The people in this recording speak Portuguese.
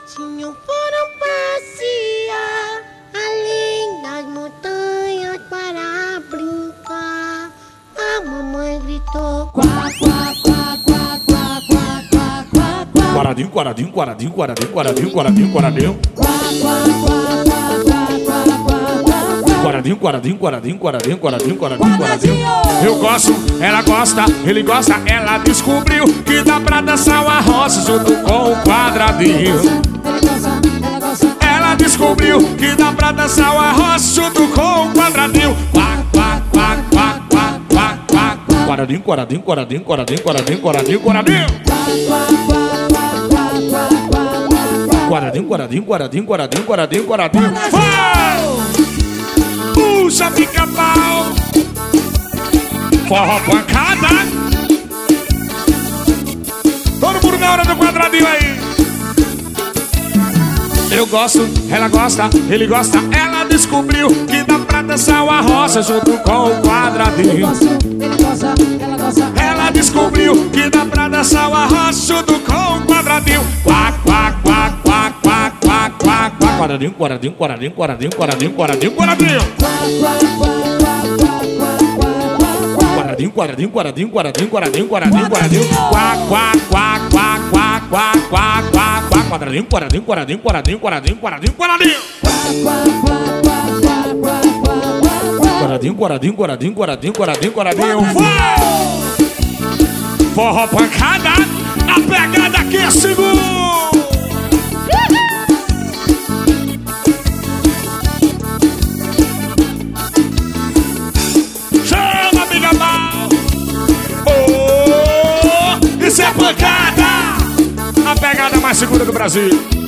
gatinho foram passear além das montanhas para brincar. A mamãe gritou: quá, quá, quá, quá, quá, quá, quá, quá, quá. Guaradinho, guaradinho, guaradinho, guaradinho, guaradinho, guaradinho, guaradinho. Quá, quá, quá, quá, quá, quá, quá, quá. Guaradinho, guaradinho, guaradinho, guaradinho, guaradinho, guaradinho, guaradinho. Eu gosto, ela gosta, ele gosta, ela descobriu que dá pra dançar o arroz junto com o quadradinho. Ela descobriu que dá pra dançar o arroz junto com o quadradinho. Quá, quá, quá, quá, quá, quá, quá. Guaradinho, guaradinho, guaradinho, guaradinho, guaradinho, guaradinho, guaradinho. Guaradinho, guaradinho, guaradinho, guaradinho, guaradinho, guaradinho. Puxa, pica-pau. Forró pancada. Todo mundo na hora do quadradinho aí. Eu gosto, ela gosta, ele gosta, ela descobriu que dá pra dançar uma roça junto com o quadradinho. Eu gosto, ele gosta, ela gosta. Ela descobriu que dá pra dançar uma roça junto com o quadradinho. Quá, quá, quá, quá, quá, quá, quá, quá. Quadradinho, quadradinho, quadradinho, quadradinho, quadradinho, quadradinho, quadradinho. Quadradinho, quadradinho, quadradinho, quadradinho, quadradinho, quadradinho, quadradinho. Quá, quá, quá, quá, quá, quá, quá, quá, quá. Quadradinho, quadradinho, quadradinho, quadradinho, quadradinho, quadradinho, quadradinho. Quadradinho, quadradinho, quadradinho, quadradinho, quadradinho, quadradinho. Forró pancada, a pegada aqui é seguro. Chama, pica-pau. Oh, isso é pancada. A pegada mais segura do Brasil.